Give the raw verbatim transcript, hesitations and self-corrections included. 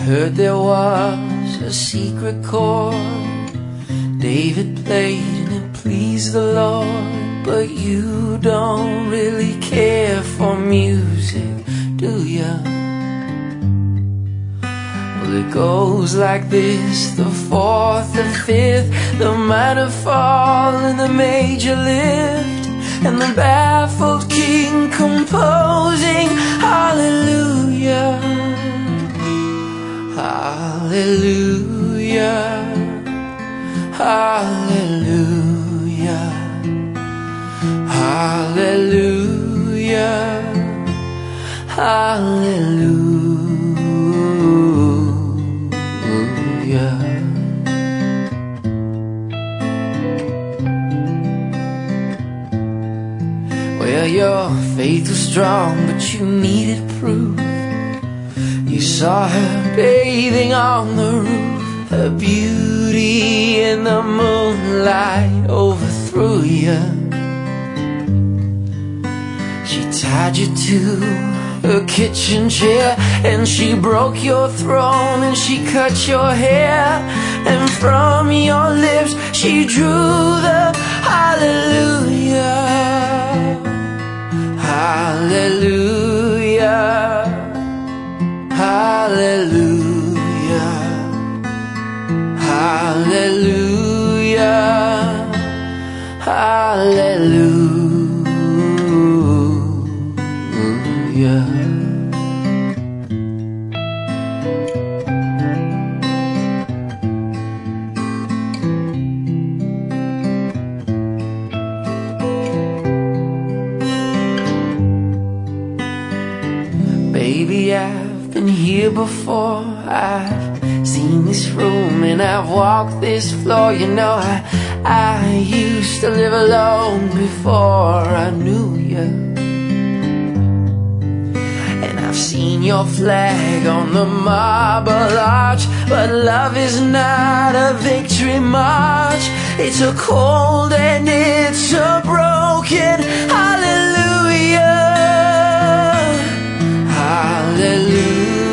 heard there was a secret chord David played and it pleased the Lord. But you don't really care for music, do ya? Well, it goes like this: the fourth and fifth, the minor fall and the major lift, and the baffled king composing hallelujah, hallelujah, hallelujah, hallelujah, hallelujah. Well, your faith was strong, but you needed proof. You saw her bathing on the roof. Her beauty in the moonlight overthrew you. She tied you to her kitchen chair, and she broke your throne, and she cut your hair, and from your lips she drew the hallelujah, hallelujah, hallelujah, hallelujah, hallelujah. Baby, I've been here before. I've seen this room and I've walked this floor. You know, I, I used to live alone before I knew you. And I've seen your flag on the marble arch. But love is not a victory march. It's a cold and it's a broken hallelujah, hallelujah,